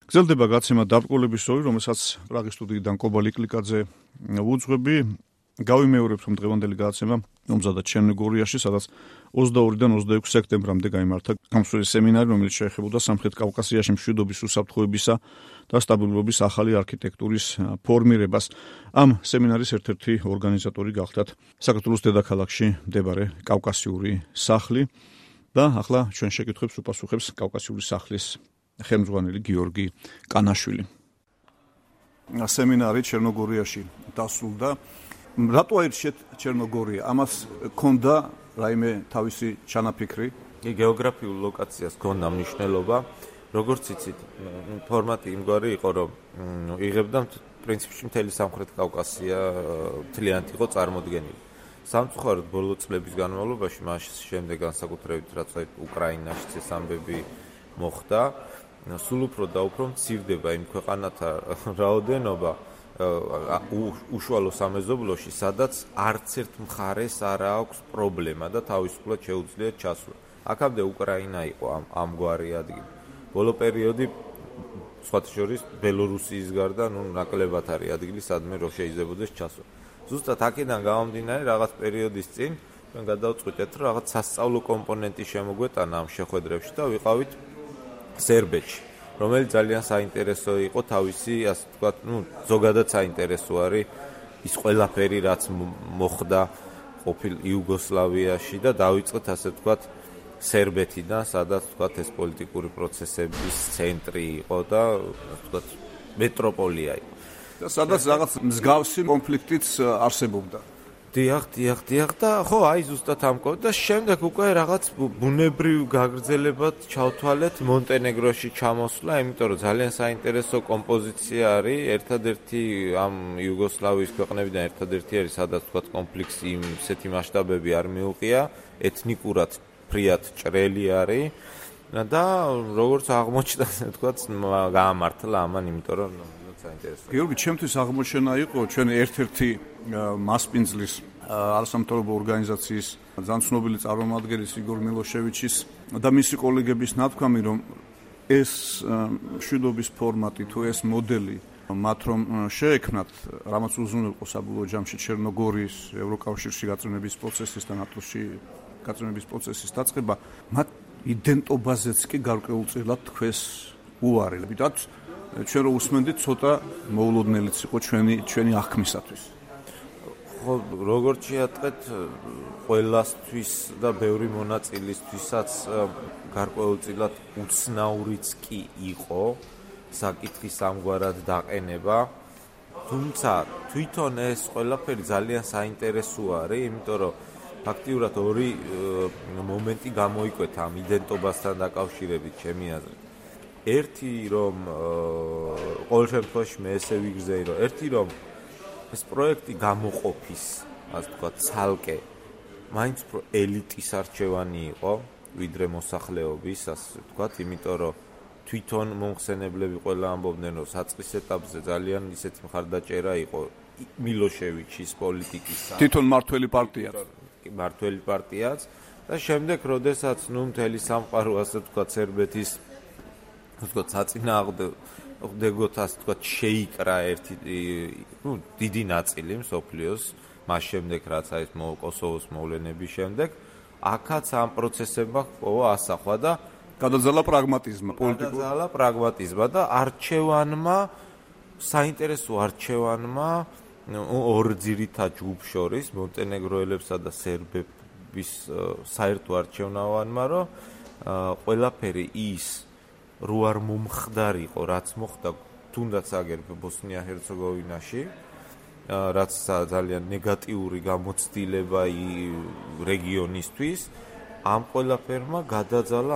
გრძელდება გაცემა დაბრკოლების ორი, რომელსაც პრაღის სტუდიიდან კობა ლიკლიკაძე უძღვები. გავიმეორებ, რომ დღევანდელი გადაცემა მომზადდა ჩერნოგორიაში, სადაც 22-დან 26 სექტემბრამდე გაიმართა გამსვლელი სემინარი, რომელიც შეეხებოდა სამხრეთ კავკასიაში მშვიდობის უსაფრთხოებისა და სტაბილურობის ახალი არქიტექტურის ფორმირებას. ამ სემინარის ერთ-ერთი ორგანიზატორი გახდათ საქართველოს დედაქალაქში მდებარე კავკასიური სახლი და ახლა ჩვენ შეკითხვებს უპასუხებს კავკასიური სახლის ხელმძღვანელი გიორგი კანაშვილი. სემინარი ჩერნოგორიაში დასრულდა. რატო აირჩიეთ ჩერნოგორია? ამას ქონდა რაიმე თავისი ჩანაფიქრი? გეოგრაფიულ ლოკაციას ქონდა მნიშვნელობა. როგორც იცით, ფორმატი იმგვარი იყო, რომ იღებდა პრინციპში მთელი სამხრეთ კავკასია მთლიანად იყო წარმოდგენილი. სამწუხაროდ ბოლო წლების განმავლობაში, მას შემდეგ განსაკუთრებით რაც უკრაინაშიც ეს ამბები მოხდა, სულ უფრო და უფრო მცირდება იმ ქვეყანათა რაოდენობა უშუალო სამეზობლოში, სადაც არც ერთ მხარეს არ აქვს პრობლემა და თავისუფლად შეუძლიათ ჩასვლა. აქამდე უკრაინა იყო ამგვარი ადგილი. ბოლო პერიოდი სხვათა შორის ბელორუსიის გარდა ნაკლებად არის ადგილი, სადმე რო შეიძლებოდეს ჩასვლა. ზუსტად აქედან გამომდინარე, რაღაც პერიოდის წინ ჩვენ გადავწყვიტეთ, რომ რაღაც სასწავლო კომპონენტი შემოგვეტანა ამ შეხვედრებში და ვიყავით სერბეთში, რომელიც ძალიან საინტერესო იყო თავისი, ასე ვთქვათ, ზოგადად საინტერესო არის ის ყველაფერი, რაც მოხდა ყოფილ იუგოსლავიაში და დავიწყეთ, ასე ვთქვათ, სერბეთიდან, სადაც ვთქვათ ეს პოლიტიკური პროცესების ცენტრი იყო და ვთქვათ მეტროპოლია იყო. და სადაც რაღაც მსგავსი კონფლიქტიც არსებობდა. დიახ და ხო, აი ზუსტად ამკო და შემდეგ უკვე რაღაც ბუნებრივ გაგრძელებად ჩავთვალეთ მონტენეგროში ჩამოსვლა, იმიტომ რომ ძალიან საინტერესო კომპოზიცია არის, ერთადერთი ამ იუგოსლავიის ქვეყნებიდან ერთადერთი არის, სადაც თქვათ კონფლიქტი ისეთი მასშტაბები არ მიუღია, ეთნიკურად ფრიად ჭრელი არის და როგორც აღმოჩნდა, თქვათ, გაამართლა ამან, იმიტომ რომ საინტერესო. გიორგი, ჩემთვის აღმოჩენა იყო ჩვენ ერთ-ერთი მასპინძლის არასამთავრობო ორგანიზაციის ძალიან ცნობილი წარმომადგენლის იგორ მილოშევიჩის და მისი კოლეგების ნათქვამი, რომ ეს მშვიდობის ფორმატი თუ ეს მოდელი მათ რომ შეექმნათ, რამაც უზრუნველყო საბოლოო ჯამში ჩერნოგორიის ევროკავშირში გაწმენების პროცესის და ნატოში გაწმენების პროცესის დაწყება, მათ იდენტობაზეც კი გარკვეულწილად თქვეს უარი. ამიტომ ჩვენ რო უსმენდით, ცოტა მოულოდნელიც იყო ჩვენი აღქმისათვის. ხო, როგორც შეატყეთ, ყველასთვის და ბევრი მონაწილისთვისაც გარკვეულწილად უცნაურიც კი იყო საკითხის ამგვარად დაყენება. თუმცა თვითონ ეს ყველაფერი ძალიან საინტერესო არის, იმიტომ რომ ფაქტიურად ორი მომენტი გამოიკვეთა ამ იდენტობასთან დაკავშირებით ჩემი აზრით. ერთი რომ ყოველ შემთხვევაში მე ესე ვიგრძელი, რომ ერთი რომ ეს პროექტი გამოყოფის, ასე ვთქვათ, ცალკე მაინც უფრო ელიტის არჩევანი იყო, ვიდრე მოსახლეობის, ასე ვთქვათ, იმიტომ რომ თვითონ მომხსენებლები ყველა ამბობდნენ, რომ საწყის ეტაპზე ძალიან ისეთი მხარდაჭერა იყო მილოშევიჩის პოლიტიკის. თვითონ მართველი პარტიაც და შემდეგ, როდესაც მთელი სამყარო, ასე ვთქვათ, სერბეთის ვთქვათ, საწინააღმდეგოთ, ასე ვთქვათ, შეიკრა ერთი დიდი ნაწილი მსოფლიოს, მას შემდეგ, რაც არის კოსოვოს მოვლენების შემდეგ, აქაც ამ პროცესებმა პოვა ასახვა და გადაძალა პრაგმატიზმა და არჩევანმა, საინტერესო არჩევანმა ორ ძირითად ჯგუფ შორის, მონტენეგროელებსა და სერბების საერთო არჩევნავანმა, რომ ყველაფერი ის რო არ მომხდარიყო, რაც მოხდა თუნდაც აგერ ბოსნია-ჰერცეგოვინაში, რაც ძალიან ნეგატიური გამოცდილება რეგიონისთვის, ამ ყველაფერმა გადაძალა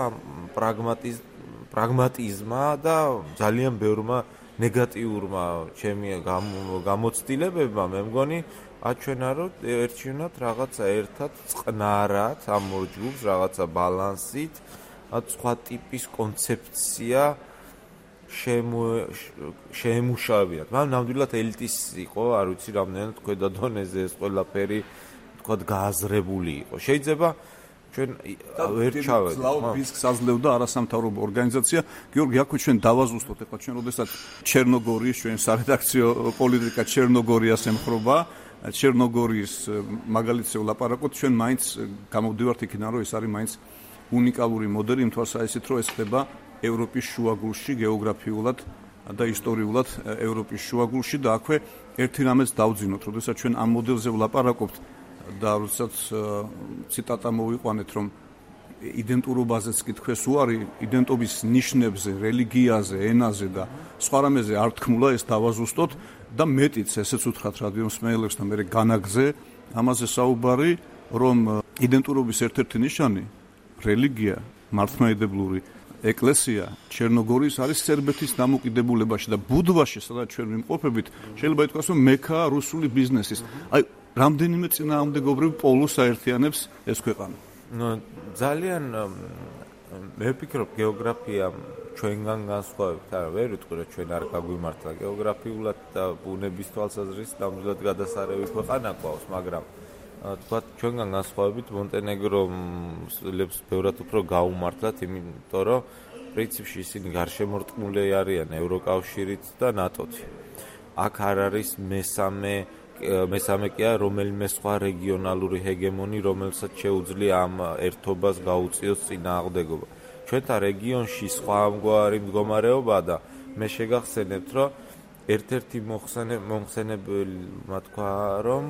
პრაგმატიზმა და ძალიან ბევრმა ნეგატიურმა ჩემი გამოცდილებებმა, მე მგონი, აჩვენა, რომ ერჩივნათ რაღაცა ერთად წყნარად ამ ორ ჯგუფს, რაღაცა ბალანსით, სხვა ტიპის კონცეფცია შეემუშავებიათ. მაგრამ ნამდვილად ელიტის იყო, არ ვიცი, რამდენად ქვედა დონეზე ეს ყველაფერი, თქვათ, გააზრებული იყო. შეიძლება ჩვენ ვერ ჩავედით. ბისკს აძლევდა არასამთავრობო ორგანიზაცია. გიორგი, აქ ჩვენ დავაზუსტოთ, ეხლა ჩვენ როდესაც ჩერნოგორიის ჩვენ სარედაქციო პოლიტიკა ჩერნოგორიას ემხრობა, ჩერნოგორიის მაგალითზე ვლაპარაკობთ, ჩვენ მაინც გამოვდივართ იქიდან, რომ ეს არის მაინც უნიკალური მოდელი იმ თვალსაზრისით, რომ ეს ხდება ევროპის შუაგულში გეოგრაფიულად და ისტორიულად ევროპის შუაგულში და აქვე ერთი რამეც დავძინოთ, როდესაც ჩვენ ამ მოდელზე ვლაპარაკობთ და როდესაც ციტატა მოვიყვანეთ, რომ იდენტურობაზეც კითხვეს უარი, იდენტობის ნიშნებზე, რელიგიაზე, ენაზე და სხვა რამეზე არ თქმულა, ეს დავაზუსტოთ და მეტიც ესეც უთხრათ რადიო მსმენელებს და მე განაგზე ამაზე საუბარი, რომ იდენტურობის ერთ-ერთი ნიშანი რელიგია, მართლმადიდებლური ეკლესია ჩერნოგორიის არის სერბეთის დამოკიდებულებაში და ბუდვაში, სადაც ჩვენ ვიმყოფებით, შეიძლება ითქვას, რომ მექაა რუსული ბიზნესის. აი, რამდენიმე წინააღმდეგობრივ პოლუსს აერთიანებს ეს ქვეყანა. ძალიან მე ვფიქრობ, გეოგრაფია ჩვენგან განსხვავებით, არა, ვერ ვიტყვი, რომ ჩვენ არ გაგვიმართლა გეოგრაფიულად და ბუნების თვალსაზრისით ნამდვილად გადასარევი ქვეყანა გვაქვს, მაგრამ თქვათ ჩვენგან განსხვავებით მონტენეგროს ბევრად უფრო გაუმართლათ, იმიტომ რომ პრინციპში ისინი გარშემორტყმული არიან ევროკავშირით და ნატოთი. აქ არ არის მესამე კი არა რომელიმე სხვა რეგიონალური ჰეგემონი, რომელსაც შეუძლია ამ ერთობას გაუწიოს წინააღმდეგობა. ჩვენთან რეგიონში სხვა ამგვარი მდგომარეობა და მე შეგახსენებთ, რომ ერთ-ერთი მომხსენებელი თქვა, რომ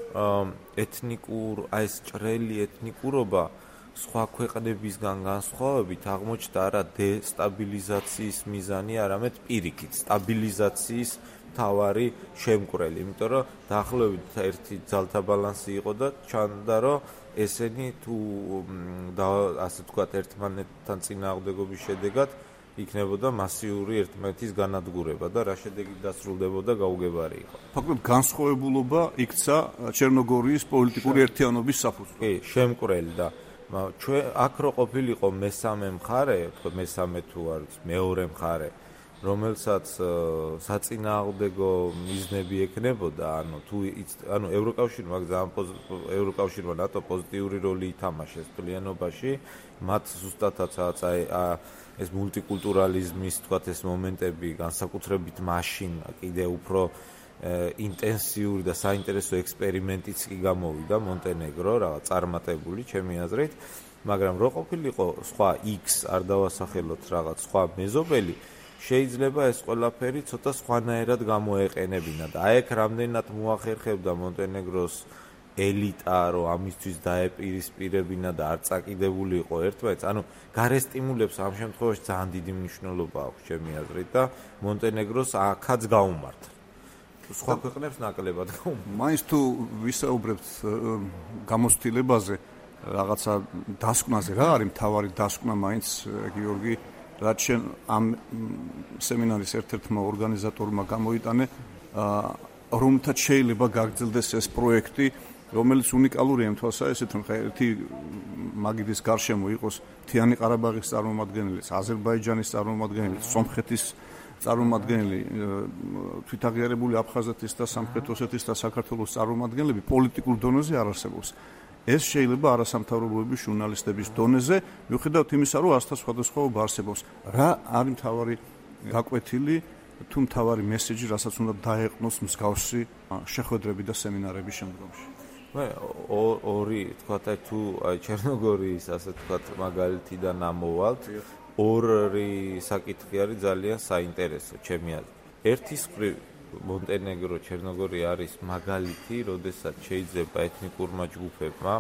ეს ჭრელი ეთნიკურობა სხვა ქვეყნებისგან განსხვავებით აღმოჩნდა არა დესტაბილიზაციის მიზანი, არამედ პირიქით სტაბილიზაციის მთავარი შემკვრელი, იმიტომ რომ დაახლოებით ერთი ძალთა ბალანსი იყო და ჩანდა, რომ ესენი თუ ასე ვთქვათ ერთმანეთთან წინააღმდეგობის შედეგად იქნებოდა მასიური ერთმანეთის განადგურება და რა შედეგით დასრულდებოდა გაუგებარი იყო. ფაქტობრივად განსხვავებულობა იქცა ჩერნოგორიის პოლიტიკური ერთიანობის საფუძვლად. კი, შემკვრელი და ჩვენ აქ რო ყოფილიყო მესამე მხარე, თქო მესამე თუ არის მეორე მხარე, რომელსაც საწინააღმდეგო მიზნები ექნებოდა, ანუ ევროკავშირმა ევროკავშირმა ნატო პოზიტიური როლი ითამაშეს თლიანობაში, მათ ზუსტადაც ეს მულტიკულტურალიზმის თქვათ ეს მომენტები განსაკუთრებით მაშინ კიდე უფრო ინტენსიური და საინტერესო ექსპერიმენტიც კი გამოვიდა მონტენეგრო, რაღაც წარმატებული ჩემი აზრით, მაგრამ რო ყოფილიყო სხვა X არ დავასახელოთ რაღაც სხვა მეზობელი, შეიძლება ეს ყველაფერი ცოტა სხვანაირად გამოეყენებინა და აი აქ რამდენად მოახერხებდა მონტენეგროს ელიტა, რომ ამისთვის დაეპირისპირებინა და არ წაკიდებული იყო ერთმანეთს, ანუ გარესტიმულებს ამ შემთხვევაში ძალიან დიდი მნიშვნელობა აქვს ჩემი აზრით და მონტენეგროს აქაც გაუმართლა. სხვა ქვეყნებს ნაკლებად გაუმართლა. მაინც თუ ვისაუბრებთ გამოცდილებაზე, რაღაცა დასკვნაზე, რა არის მთავარი დასკვნა მაინც გიორგი, რაც შენ ამ სემინარის ერთ-ერთმა ორგანიზატორმა გამოიტანე, რომლითაც შეიძლება გაგრძელდეს ეს პროექტი, რომელიც უნიკალურია იმ თვალსაზრისით, რომ ერთი მაგიდის გარშემო იყოს მთიანი ყარაბაღის წარმომადგენელი, აზერბაიჯანის წარმომადგენელი, სომხეთის წარმომადგენელი, თვითაღიარებული აფხაზეთის და სამხრეთ ოსეთის და საქართველოს წარმომადგენლები პოლიტიკურ დონეზე არ არსებობს. ეს შეიძლება არასამთავრობოების ჟურნალისტების დონეზე, მიუხედავად იმისა, რომ ასთა სხვადასხვაობა არსებობს. რა არის მთავარი გაკვეთილი თუ მთავარი მესეჯი, რასაც უნდა დაეყნოს მსგავსი შეხვედრები და სემინარების შემდგომში? მე ორი თქვათ თუ ჩერნოგორიის ასე თქვათ მაგალითიდან ამოვალთ, ორი საკითხი არის ძალიან საინტერესო ჩემი აზრით. ერთის მხრივ მონტენეგრო, ჩერნოგორია არის მაგალითი, როდესაც შეიძლება ეთნიკურმა ჯგუფებმა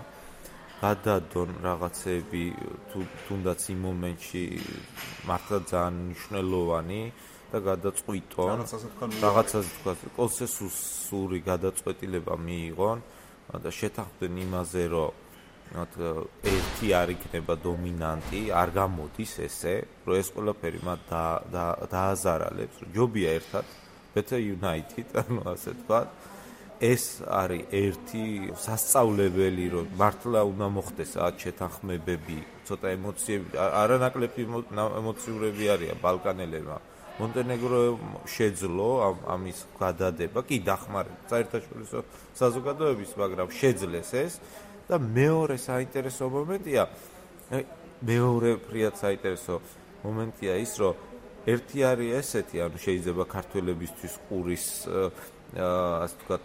გადადონ რაღაცები თუნდაც იმ მომენტში მართლა ძალიან მნიშვნელოვანი და გადაწყვიტონ რაღაცაზე თქვა კონსენსუსური გადაწყვეტილება მიიღონ და შეთანხმდნენ იმაზე, რომ ერთი არ იქნება დომინანტი, არ გამოდის ესე, რომ ეს ყველაფერი მათ დააზარალებს, რომ ჯობია ერთად Better United, ანუ ასე თქვა. ეს არის ერთი სასწავლებელი, რომ მართლა უნდა მოხდეს შეთანხმებები, ცოტა ემოციები, არანაკლები ემოციურები არიან ბალკანელებმა. მონტენეგრო შეძლო ამის გადადება, კი დახმარება საერთაშორისო საზოგადოების, მაგრამ შეძლეს ეს და მეორე საინტერესო მომენტია, მეორე ფრიად საინტერესო მომენტია ის, რომ ერთი არის ესეთი, ანუ შეიძლება ქართველებისთვის ყურის ასე ვთქვათ,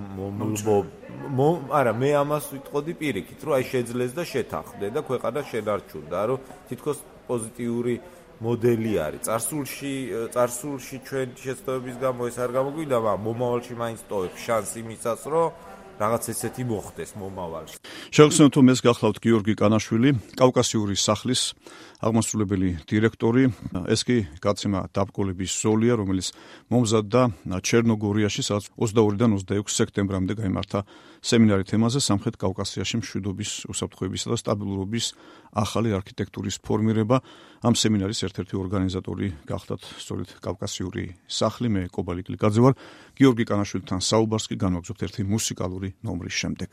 არა, მე ამას ვიტყოდი პირიქით, რომ აი შეძლეს და შეთანხმდე და ქვეყანა შენარჩუნდა, რომ თითქოს პოზიტიური მოდელი არის. წარსულში ჩვენ შეცდომების გამო ეს არ გამოგვიდა, მაგრამ მომავალში მაინც ტოვებს შანსი იმისას, რომ რაღაც ესეთი მოხდეს მომავალში. შევხსენოთ, რომ ეს გახლავთ გიორგი კანაშვილი, კავკასიური სახლის აღმასრულებელი დირექტორი. ეს კი გაცემა დაბკოლების ზოლია, რომელიც მომზადდა ჩერნოგორიაში, სადაც 22-დან 26 სექტემბრამდე გაიმართა სემინარი თემაზე სამხრეთ კავკასიაში მშვიდობის, უსაფრთხოებისა და სტაბილურობის ახალი არქიტექტურის ფორმირება. ამ სემინარის ერთ-ერთი ორგანიზატორი გახლავთ სწორედ კავკასიური სახლი. მე კობალიკლი გაძევარ. გიორგი კანაშვილთან საუბარს კი განვაგრძობთ ერთი მუსიკალური ნომრის შემდეგ.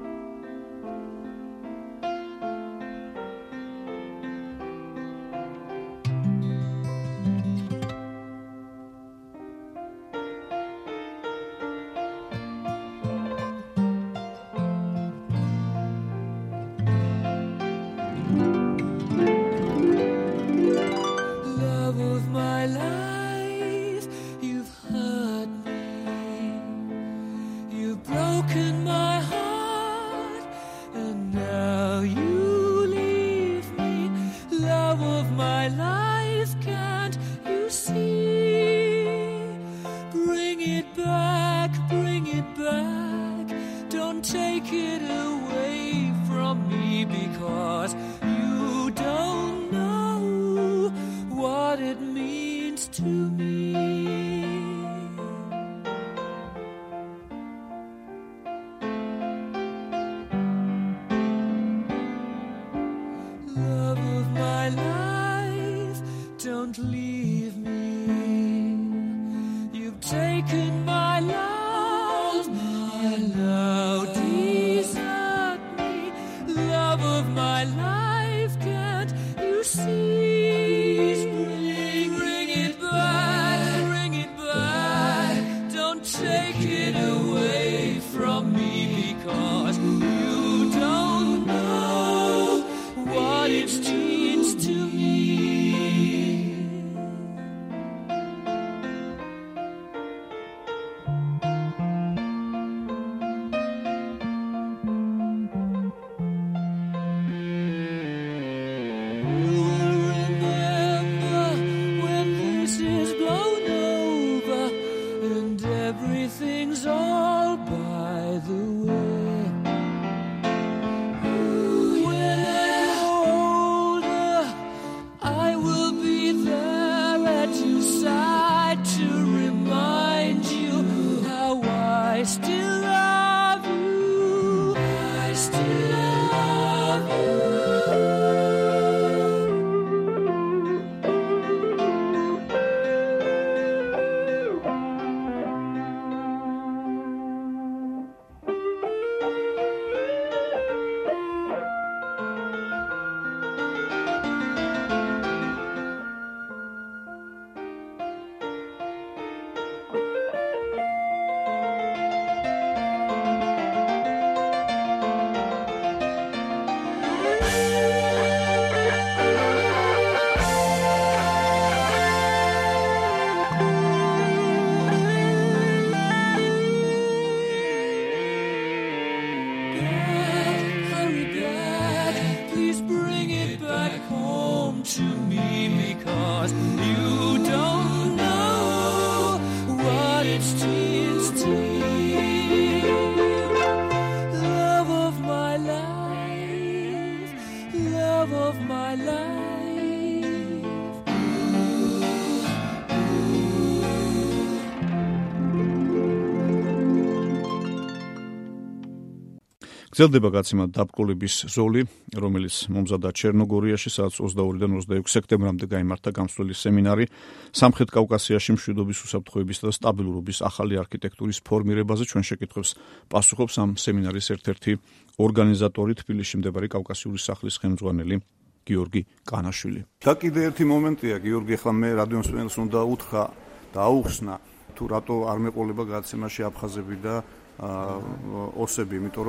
გრძელდება გაცემა დაბკოლების ზოლი, რომელიც მომზადდა ჩერნოგორიაში, სადაც 22-დან 26 სექტემბრამდე გაიმართა გამსვლელი სემინარი სამხრეთ კავკასიაში მშვიდობის, უსაფრთხოებისა და სტაბილურობის ახალი არქიტექტურის ფორმირებაზე. ჩვენ შეკითხვებს პასუხობს ამ სემინარის ერთ-ერთი ორგანიზატორი, თბილისში მდებარე კავკასიური სახლის ხელმძღვანელი გიორგი კანაშვილი. და კიდე ერთი მომენტია, გიორგი, ახლა მე რადიომსმენელს უნდა უთხრა და აუხსნა, თუ რატო არ მეყოლება გაცემაში აფხაზები და ოსები, იმიტომ რომ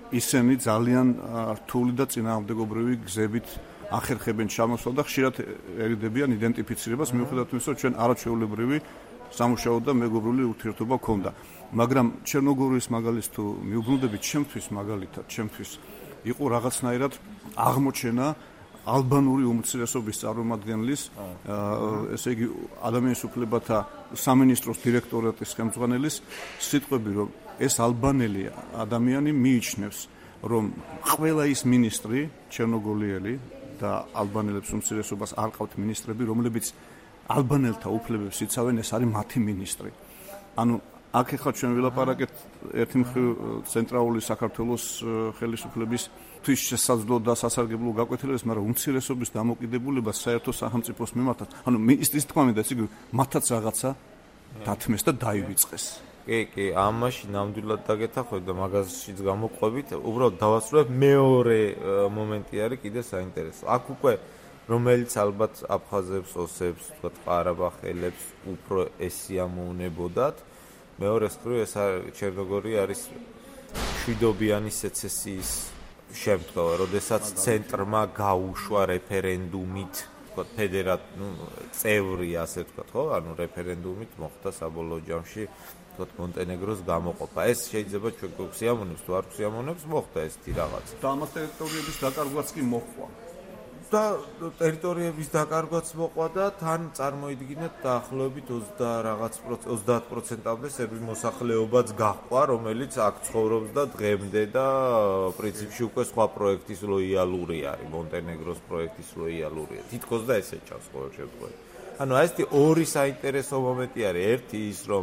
ისინი ძალიან რთული და წინააღმდეგობრივი გზებით ახერხებენ ჩამოსვლა და ხშირად ერიდებიან იდენტიფიცირებას, მიუხედავად იმისა, რომ ჩვენ არაჩვეულებრივი სამუშაო და მეგობრული ურთიერთობა ჰქონდა. მაგრამ ჩერნოგორიის მაგალითს თუ მიუბრუნდებით, ჩემთვის იყო რაღაცნაირად აღმოჩენა ალბანური უმცირესობის წარმომადგენლის, ესე იგი ადამიანის უფლებათა სამინისტროს დირექტორატის ხელმძღვანელის სიტყვები, რომ ეს ალბანელი ადამიანი მიიჩნევს, რომ ყველა ის მინისტრი ჩერნოგოლიელი და ალბანელებს უმცირესობას არ ყავთ მინისტრები, რომლებიც ალბანელთა უფლებებს იცავენ, ეს არის მათი მინისტრი. ანუ აქ ახლა ჩვენ ვილაპარაკეთ ერთი მხრივ ცენტრალური საქართველოს ხელისუფლების თვის შესაძლო და სასარგებლო გაკვეთილებას, მაგრამ უმცირესობის დამოკიდებულება საერთო სახელმწიფოს მიმართაც, ანუ მინისტრის თქმა მინდა, ესე იგი მათაც რაღაცა დათმეს და დაივიწყეს. კი, ამაში ნამდვილად დაგეთახმებით და მაგაზშიც გამოყვებით, უბრალოდ დავასრულებ მეორე მომენტი არის კიდე საინტერესო. აქ უკვე რომელიც ალბათ აფხაზებს, ოსებს, თქვა ყარაბაღელებს უფრო ესიამოვნებოდათ. მეორე მხრივ ეს ჩერნოგორია არის მშვიდობიანი სეცესიის შემთხვევა, როდესაც ცენტრმა გაუშვა რეფერენდუმით, თქვა წევრი, ასე თქვა, ხო? ანუ რეფერენდუმით მოხდა საბოლოო ჯამში თქვა მონტენეგროს გამოყოფა. ეს შეიძლება ჩვენ გვსიამოვნებს, თუ არ გვსიამოვნებს, მოხდა ესეთი რაღაც. და ამას ტერიტორიების დაკარგვაც კი მოხდა. და ტერიტორიების დაკარგვაც მოყვა და თან წარმოიდგინეთ დაახლოებით 30%-ამდე სერბი მოსახლეობაც გაჰყვა, რომელიც აქ ცხოვრობს და დღემდე და პრინციპში უკვე სხვა პროექტის ლოიალური არის, მონტენეგროს პროექტის ლოიალურია. თითქოს და ესე ჩანს ყოველ შემთხვევაში. ანუ ესეთი ორი საინტერესო მომენტი არის. ერთი ის, რომ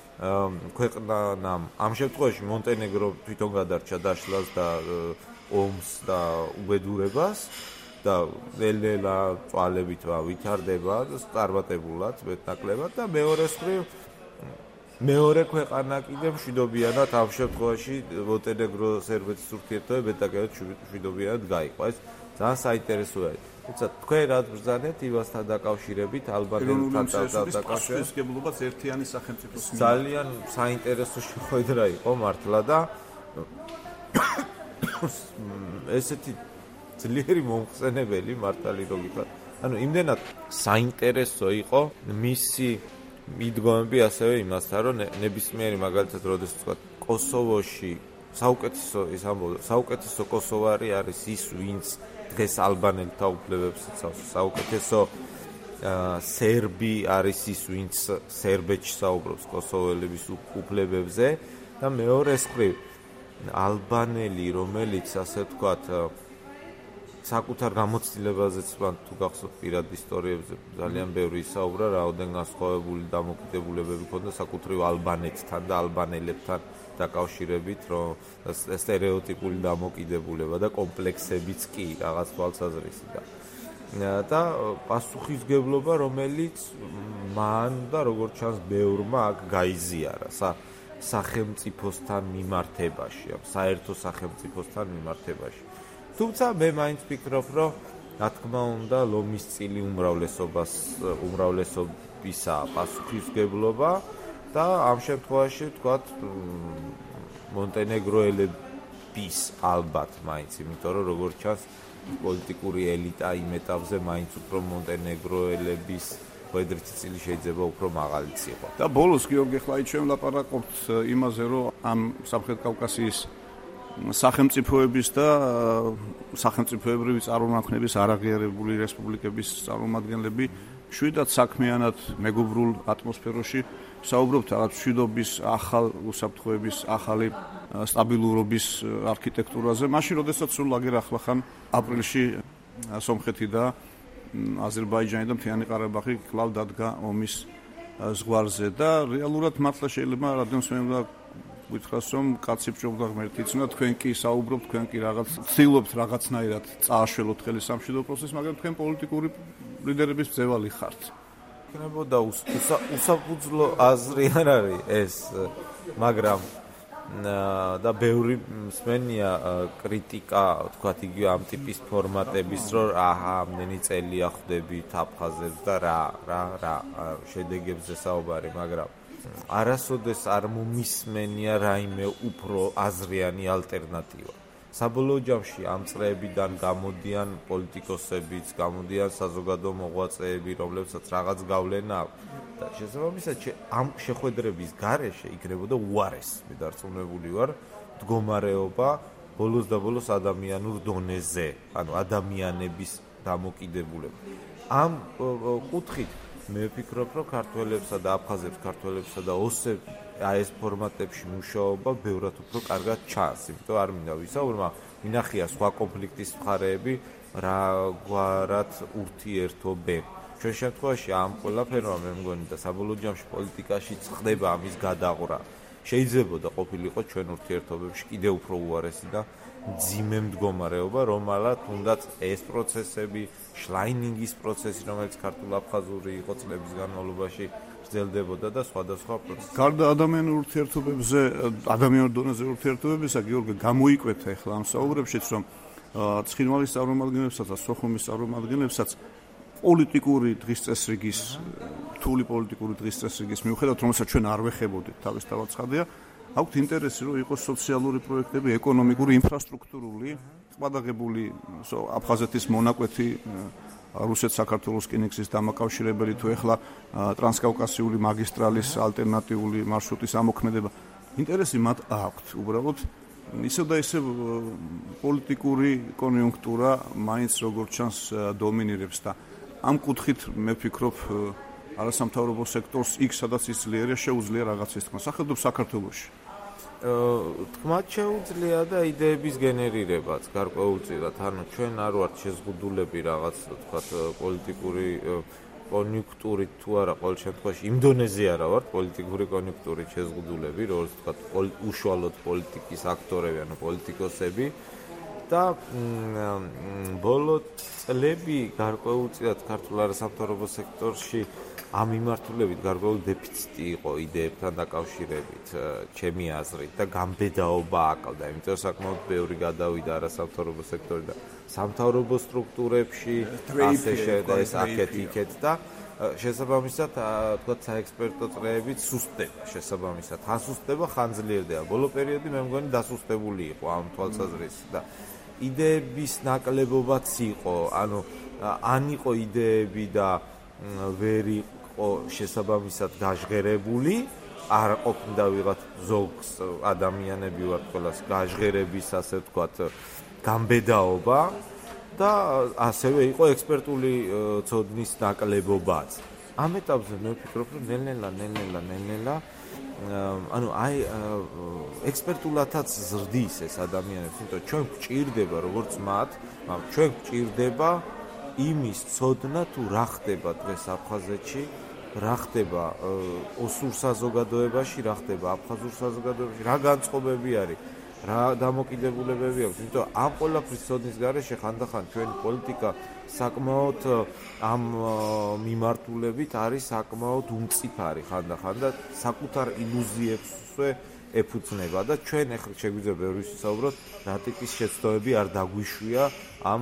ქვეყნამ ამ შემთხვევაში მონტენეგრო თვითონ გადარჩა დაშლას და ომს და უბედურებას და ნელ-ნელა წვალებით ვითარდება წარმატებულად მეტნაკლებად და მეორე ქვეყანა კიდე მშვიდობიანად ამ შემთხვევაში მონტენეგრო სერბეთის ურთიერთობები მეტნაკლებად მშვიდობიანად გაიყო. ეს ძალიან საინტერესო არის. თუმცა თქვენ რაც ბრძანეთ იმასთან დაკავშირებით ალბანელთან დაკავშირებით ერთიანი სახელმწიფოს ძალიან საინტერესო შეხვედრა იყო მართლა და ესეთი ძლიერი მომხსენებელი მართალი რო გითხრათ. ანუ იმდენად საინტერესო იყო მისი მიდგომები ასევე იმასთან, რომ ნებისმიერი მაგალითად როდესაც თქვა კოსოვოში საუკეთესო კოსოვარი არის ის, ვინც დღეს ალბანელთა უფლებებს იცავს. საუკეთესო სერბი არის ის, ვინც სერბეთში საუბრობს კოსოველების უფლებებზე და მეორე მხრივ ალბანელი, რომელიც ასე ვთქვათ საკუთარ გამოცდილებაზეც მან თუ გახსოვთ პირად ისტორიებზე ძალიან ბევრი ისაუბრა, რაოდენ განსხვავებული დამოკიდებულებები ჰქონდა საკუთრივ ალბანეთთან და ალბანელებთან დაკავშირებით, რომ სტერეოტიპული დამოკიდებულება და კომპლექსებიც კი რაღაც თვალსაზრისით და პასუხისგებლობა, რომელიც მან და როგორც ჩანს ბევრმა აქ გაიზიარა სახელმწიფოსთან მიმართებაში, საერთო სახელმწიფოსთან მიმართებაში. თუმცა მე მაინც ვფიქრობ, რომ რა თქმა უნდა ლომის წილი უმრავლესობისა პასუხისგებლობა და ამ შემთხვევაში ვთქვათ მონტენეგროელების ალბათ მაინც, იმიტომ რომ როგორც ჩანს პოლიტიკური ელიტა იმ ეტაპზე მაინც უფრო მონტენეგროელების კვედრითი წილი შეიძლება უფრო მაღალიც იყო. და ბოლოს გიორგი ხლა ჩვენ ვლაპარაკობთ იმაზე, რომ ამ სამხრეთ კავკასიის სახელმწიფოების და სახელმწიფოებრივი წარმომადგენლების არაღიარებული რესპუბლიკების წარმომადგენლები შვიდად საქმიანად მეგობრულ ატმოსფეროში საუბრობთ რაღაც მშვიდობის, ახალ უსაფრთხოების, ახალი სტაბილურობის არქიტექტურაზე. მაშინ, როდესაც სულ აგერ ახლახან ապრილში სომხეთი და აზერბაიჯანი და მთიანი ყარაბაღი კვლავ დადგა ომის ზღვარზე და რეალურად მართლა შეიძლება რადიოსმენ უნდა გითხრას, რომ კაცი ბჭობ და ღმერთი იცნობა, თქვენ კი საუბრობთ, თქვენ კი რაღაც ცდილობთ რაღაცნაირად წააშველოთ ხელი სამშვიდობო პროცესს, მაგრამ თქვენ პოლიტიკური ლიდერების მძევალი ხართ. იქნებოდა უსაფუძვლო აზრი არ არის ეს, მაგრამ და ბევრი მსმენია კრიტიკა, თქვათ იგივე ამ ტიპის ფორმატების, რომ ამდენი წელია ხვდებით აფხაზებს და რა შედეგებზე საუბარი, მაგრამ არასოდეს არ მომისმენია რაიმე უფრო აზრიანი ალტერნატივა. საბოლოო ჯამში ამ წრეებიდან გამოდიან პოლიტიკოსებიც, გამოდიან საზოგადო მოღვაწეები, რომლებსაც რაღაც გავლენა აქვს და შესაბამისად ამ შეხვედრების გარეშე იქნებოდა უარესი დარწმუნებული ვარ მდგომარეობა ბოლოს და ბოლოს ადამიანურ დონეზე, ანუ ადამიანების დამოკიდებულება. ამ კუთხით მე ვფიქრობ, რომ ქართველებსა და აფხაზებს, ქართველებსა და ოსებს ეს ფორმატებში მუშაობა ბევრად უფრო კარგად ჩანს, იმიტომ არ მინდა ვისაუბრა, მინახია სხვა კონფლიქტის მხარეები რაგვარად ურთიერთობენ. ჩვენ შემთხვევაში ამ ყველაფერმა მე მგონი და საბოლოო ჯამში პოლიტიკაშიც ხდება ამის გადაღვრა. შეიძლება ყოფილიყო ჩვენ ურთიერთობებში კიდევ უფრო უარესი და მძიმე მდგომარეობა, რომელად თუნდაც ეს პროცესები, შლაინინგის პროცესი, რომელიც ქართულ-აფხაზური იყო წლების განმავლობაში გრძელდებოდა და სხვადასხვა პროცესი. გარდა ადამიანურ ურთიერთობებზე, ადამიანურ დონეზე ურთიერთობებისა, გიორგი გამოიკვეთა ახლა ამ საუბრებშიც, რომ ცხინვალის წარმომადგენლებსაც და სოხუმის წარმომადგენლებსაც პოლიტიკური დღის წესრიგის, რთული პოლიტიკური დღის წესრიგის მიუხედავად, რომელსაც ჩვენ არ ვეხებოდით, თავისთავად ცხადია, აქვთ ინტერესი, რომ იყოს სოციალური პროექტები, ეკონომიკური, ინფრასტრუქტურული, ყბადაღებული აფხაზეთის მონაკვეთი, რუსეთ-საქართველოს რკინიგზის დამაკავშირებელი თუ ეხლა ტრანსკავკასიული მაგისტრალის ალტერნატიული მარშრუტის ამოქმედება. ინტერესი მათ აქვთ, უბრალოდ ისევ და ისევ პოლიტიკური კონიუნქტურა მაინც როგორც ჩანს დომინირებს და ამ კუთხით მე ვფიქრობ არასამთავრობო სექტორს იქ სადაც იძლიერია შეუძლია რაღაცის თქმა სახელმწიფო საქართველოში. თქმა შეუძლია და იდეების გენერირებაც გარკვეულწილად, ანუ ჩვენ არ ვართ შეზღუდულები რაღაც თქვათ პოლიტიკური კონიუნქტურით თუ არა, ყოველ შემთხვევაში იმ დონეზე არა ვართ პოლიტიკური კონიუნქტურით შეზღუდულები, როგორც თქვათ უშუალოდ პოლიტიკის აქტორები, ანუ პოლიტიკოსები და ბოლო წლები გარკვეულწილად ქართულ არასამთავრობო სექტორში ამ მიმართულებით გარკვეული დეფიციტი იყო იდეებთან დაკავშირებით, ჩემი აზრით და გამბედაობა აკავდა, იმიტომ საკმაოდ ბევრი გადავიდა არასამთავრობო სექტორიდან სამთავრობო სტრუქტურებში, ასე შედა ეს აქეთ-იქეთ და შესაბამისად, თქვათ საექსპერტო წრეებიც სუსტდება, შესაბამისად, ხან სუსტდება, ხან ძლიერდება. ბოლო პერიოდი მე მგონი დასუსტებული იყო ამ თვალსაზრისით და იდეების ნაკლებობაც იყო, ანუ ან იყო იდეები და ვერ იყო შესაბამისად გაჟღერებული, არ ყოფნდა ვიღაც ზოგს ადამიანები ვართ ყველას გაჟღერების, ასე ვთქვათ, გამბედაობა და ასევე იყო ექსპერტული ცოდნის ნაკლებობაც. ამ ეტაპზე მე ვფიქრობ, რომ ნელ-ნელა ანუ აი ექსპერტულათაც ზრდის ეს ადამიანებს, იმიტომ ჩვენ გვჭირდება როგორც მათ, ჩვენ გვჭირდება იმის ცოდნა თუ რა ხდება დღეს აფხაზეთში, რა ხდება ოსურ საზოგადოებაში, რა ხდება აფხაზურ საზოგადოებაში, რა განწყობები არის, რა დამოკიდებულებები აქვს. იმიტომ ამ ყველაფრის ცოდნის გარეშე ხანდახან ჩვენი პოლიტიკა საკმაოდ ამ მიმართულებით არის საკმაოდ უმწიფარი ხანდახან და საკუთარ ილუზიებსვე ეფუძნება და ჩვენ ახლა შეგვიძლია ბევრი ვისაუბროთ, რა ტიპის შეცდომები არ დაგვიშვია ამ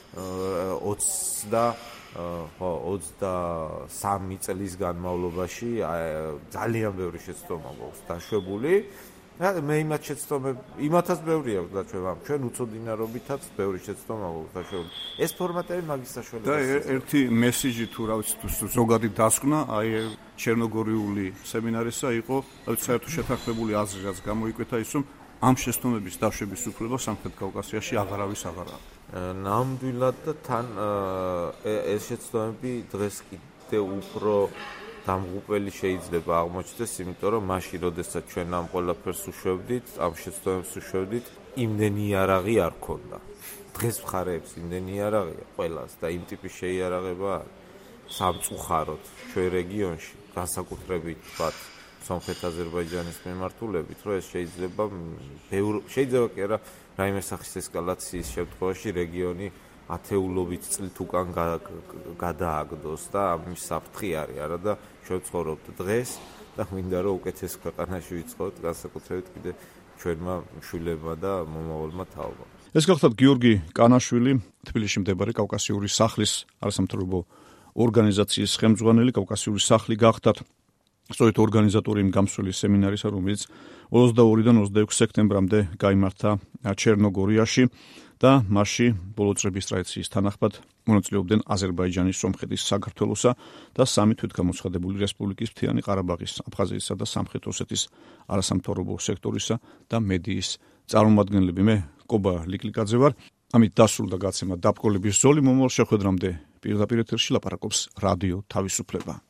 23 წლის განმავლობაში ძალიან ბევრი შეცდომა გვაქვს დაშვებული. მე იმათაც ბევრი აქვს და ჩვენ უცოდინარობითაც ბევრი შეცდომა გვაქვს დაშვებული. ეს ფორმატები მაგის საშუალებას. და ერთი მესიჯი თუ რა ვიცი ზოგადი დასკვნა, აი ჩერნოგორიული სემინარისა იყო, საერთო შეთანხმებული აზრი, რაც გამოიკვეთა ის, რომ ამ შეცდომების დაშვების უფლება სამხრეთ კავკასიაში აღარავის აღარ აქვს. ნამდვილად და თან ეს შეცდომები დღეს კიდევ უფრო დამღუპელი შეიძლება აღმოჩნდეს, იმიტომ რომ მაშინ, როდესაც ჩვენ ამ ყველაფერს უშვებდით, ამ შეცდომებს უშვებდით, იმდენი იარაღი არ ქონდა. დღეს მხარეებს იმდენი იარაღია ყველას და იმ ტიპის შეიარაღება სამწუხაროდ ჩვენ რეგიონში, განსაკუთრებით ვთქვათ, სომხეთ-აზერბაიჯანის მიმართულებით, რომ ეს შეიძლება კი არა, რაიმე სახის ესკალაციის შემთხვევაში რეგიონი ათეულობით წლით უკან გადააგდოს და ამის საფრთხე არის, არა და ჩვენ ცხოვრობთ დღეს და მინდა რომ უკეთეს ქვეყანაში ვიცხოვროთ, განსაკუთრებით კიდე ჩვენმა შვილებმა და მომავალმა თაობამ. ეს გახლავთ გიორგი კანაშვილი, თბილისში მდებარე კავკასიური სახლის არასამთავრობო ორგანიზაციის ხელმძღვანელი. კავკასიური სახლი გახდათ სწორედ ორგანიზატორი იმ გამსვლელი სემინარისა, რომელიც 22-დან 26 სექტემბრამდე გაიმართა ჩერნოგორიაში და მასში ბოლო წლების ტრადიციის თანახმად მონაწილეობდნენ აზერბაიჯანის, სომხეთის, საქართველოსა და სამი თვითგამოცხადებული რესპუბლიკის მთიანი ყარაბაღის, აფხაზეთისა და სამხრეთ ოსეთის არასამთავრობო სექტორისა და მედიის წარმომადგენლები. მე კობა ლიკლიკაძე ვარ. ამით დასრულდა გაცემა დაბკოლების ზოლი. მომავალ შეხვედრამდე პირდაპირ ეთერში ლაპარაკობს რადიო თავისუფლება.